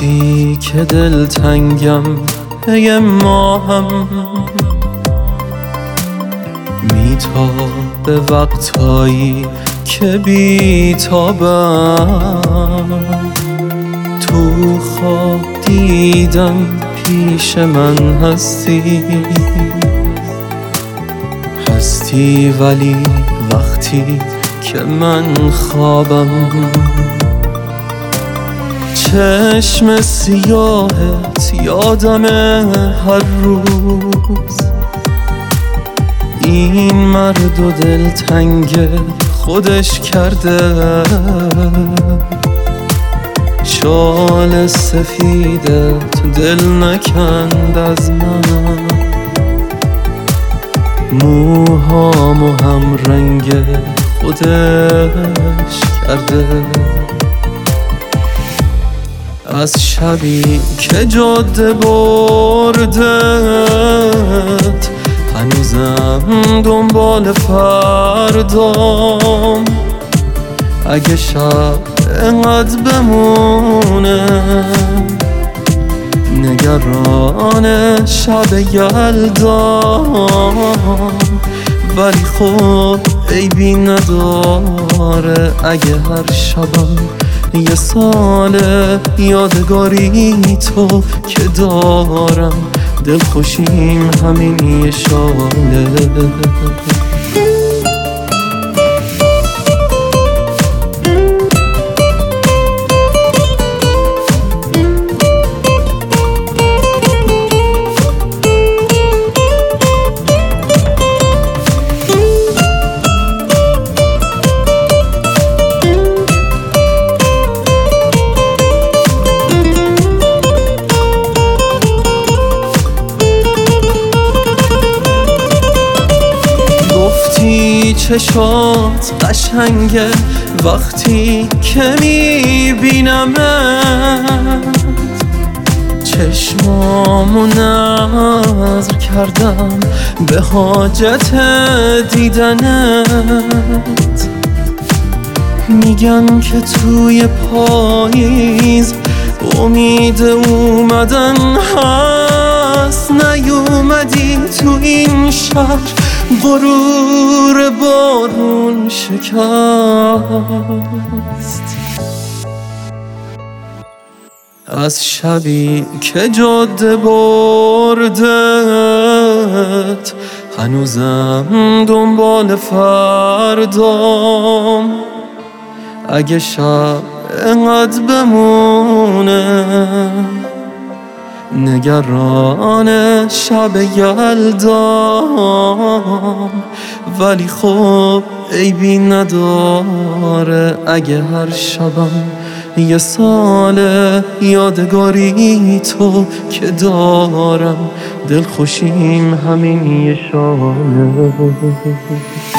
وقتی که دلتنگم پی ماهم میتابه وقتایی که بیتابم تو خواب دیدم پیش من هستی ولی وقتی که من خوابم چشم سیاهت یادمه هر روز این مرد و دلتنگ خودش کرده شال سفیدت دل نکند از من موهامو هم رنگ خودش کرده از شبی که جاده بردت هنوزم دنبال فردام اگه شب انقدر بمونه نگران شب یلدام ولی خب عیبی نداره اگه هر شبم یه سال یادگاری تو که دارم دلخوشیم همین یه شاله چشات قشنگه وقتی که میبینمت چشمامو نظر کردم به حاجت دیدنت میگن که توی پاییز امید اومدن هست نیومدی تو این شهر غرور بارون شکست از شبی که جاده بردت هنوزم دنبال فردام اگه شب انقدر بمونه نگران شب یلدام ولی خب عیبی نداره اگه هر شبم یه سال یادگاری تو که دارم دلخوشیم همین یه شاله